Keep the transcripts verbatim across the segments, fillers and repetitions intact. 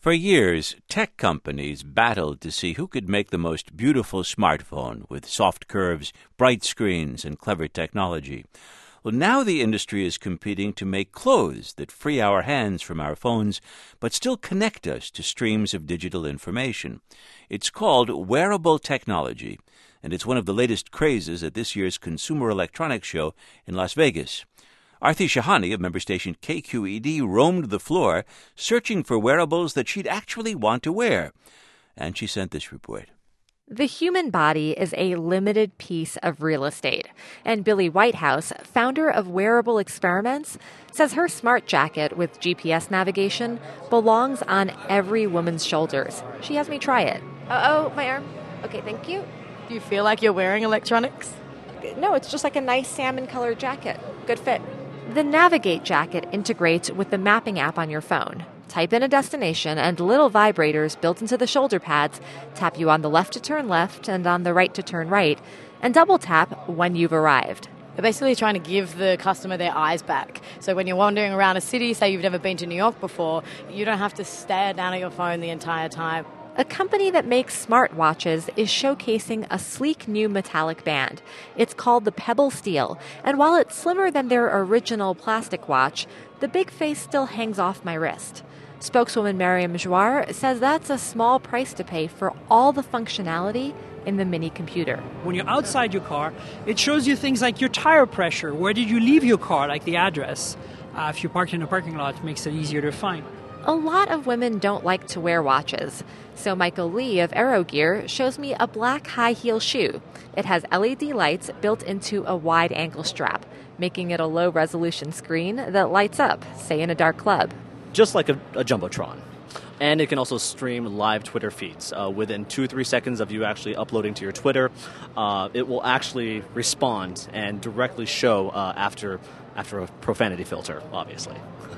For years, tech companies battled to see who could make the most beautiful smartphone with soft curves, bright screens, and clever technology. Well, now the industry is competing to make clothes that free our hands from our phones but still connect us to streams of digital information. It's called wearable technology, and it's one of the latest crazes at this year's Consumer Electronics Show in Las Vegas. Aarti Shahani of member station K Q E D roamed the floor searching for wearables that she'd actually want to wear. And she sent this report. The human body is a limited piece of real estate. And Billie Whitehouse, founder of Wearable Experiments, says her smart jacket with G P S navigation belongs on every woman's shoulders. She has me try it. Oh, my arm. Okay, thank you. Do you feel like you're wearing electronics? No, it's just like a nice salmon-colored jacket. Good fit. The Navigate jacket integrates with the mapping app on your phone. Type in a destination, and little vibrators built into the shoulder pads tap you on the left to turn left and on the right to turn right, and double tap when you've arrived. They're basically trying to give the customer their eyes back. So when you're wandering around a city, say you've never been to New York before, you don't have to stare down at your phone the entire time. A company that makes smartwatches is showcasing a sleek new metallic band. It's called the Pebble Steel, and while it's slimmer than their original plastic watch, the big face still hangs off my wrist. Spokeswoman Mariam Jouar says that's a small price to pay for all the functionality in the mini computer. When you're outside your car, it shows you things like your tire pressure, where did you leave your car, like the address. Uh, if you parked in a parking lot, it makes it easier to find. A lot of women don't like to wear watches, so Michael Lee of AeroGear shows me a black high-heel shoe. It has L E D lights built into a wide-ankle strap, making it a low-resolution screen that lights up, say in a dark club. Just like a, a Jumbotron. And it can also stream live Twitter feeds. Uh, within two or three seconds of you actually uploading to your Twitter, uh, it will actually respond and directly show uh, after, after a profanity filter, obviously.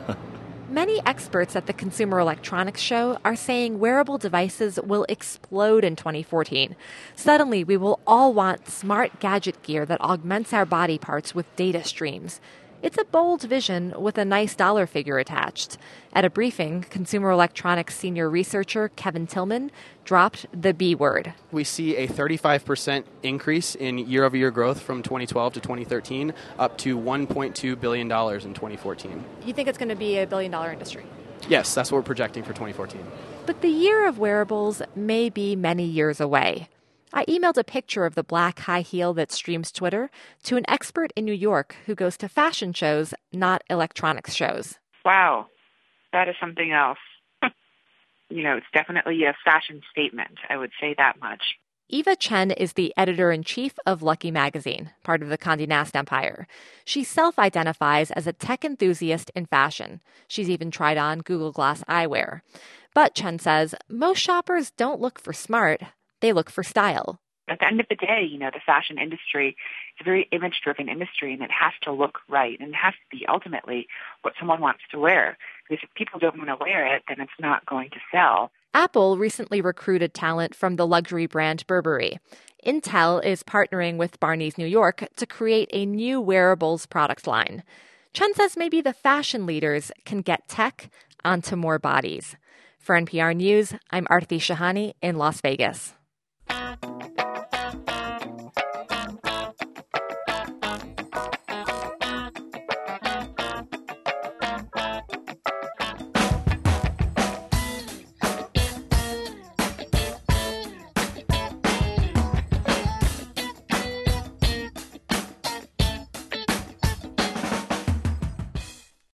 Many experts at the Consumer Electronics Show are saying wearable devices will explode in twenty fourteen. Suddenly, we will all want smart gadget gear that augments our body parts with data streams. It's a bold vision with a nice dollar figure attached. At a briefing, consumer electronics senior researcher Kevin Tillman dropped the B word. We see a thirty-five percent increase in year-over-year growth from twenty twelve to twenty thirteen, up to one point two billion dollars in twenty fourteen. You think it's going to be a billion-dollar industry? Yes, that's what we're projecting for twenty fourteen. But the year of wearables may be many years away. I emailed a picture of the black high heel that streams Twitter to an expert in New York who goes to fashion shows, not electronics shows. Wow, that is something else. You know, it's definitely a fashion statement, I would say that much. Eva Chen is the editor-in-chief of Lucky Magazine, part of the Condé Nast empire. She self-identifies as a tech enthusiast in fashion. She's even tried on Google Glass eyewear. But, Chen says, most shoppers don't look for smart. They look for style. At the end of the day, you know, the fashion industry is a very image-driven industry, and it has to look right, and it has to be ultimately what someone wants to wear. Because if people don't want to wear it, then it's not going to sell. Apple recently recruited talent from the luxury brand Burberry. Intel is partnering with Barney's New York to create a new wearables product line. Chen says maybe the fashion leaders can get tech onto more bodies. For N P R News, I'm Aarti Shahani in Las Vegas.